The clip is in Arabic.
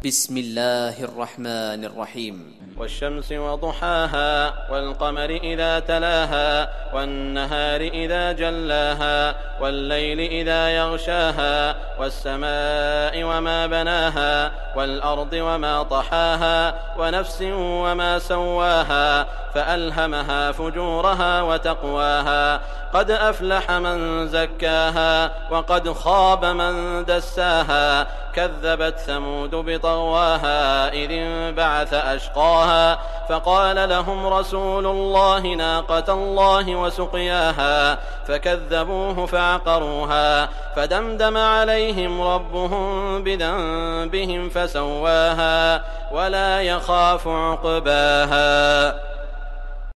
بسم الله الرحمن الرحيم. والشمس وضحاها والقمر إذا تلاها والنهار إذا جلاها والليل إذا يغشاها والسماء وما بناها والأرض وما طحاها ونفس وما سواها فألهمها فجورها وتقواها قد أفلح من زكاها وقد خاب من دساها كذبت ثمود بطغواها إذ انبعث أشقاها فقال لهم رسول الله ناقة الله وسقياها فكذبوه فعقروها فدمدم عليهم ربهم بذنبهم فسواها ولا يخاف عقباها.